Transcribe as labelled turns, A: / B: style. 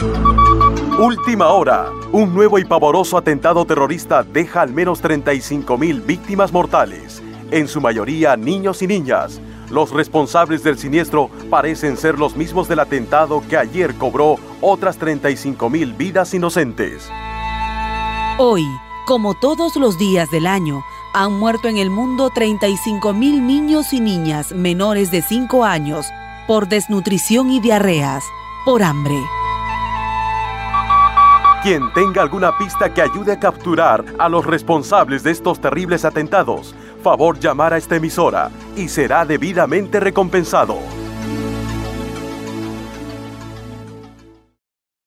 A: Última hora. Un nuevo y pavoroso atentado terrorista deja al menos 35.000 víctimas mortales, en su mayoría niños y niñas. Los responsables del siniestro parecen ser los mismos del atentado que ayer cobró otras 35.000 vidas inocentes.
B: Hoy, como todos los días del año, han muerto en el mundo 35.000 niños y niñas menores de 5 años por desnutrición y diarreas, por hambre.
A: Quien tenga alguna pista que ayude a capturar a los responsables de estos terribles atentados, favor llamar a esta emisora y será debidamente recompensado.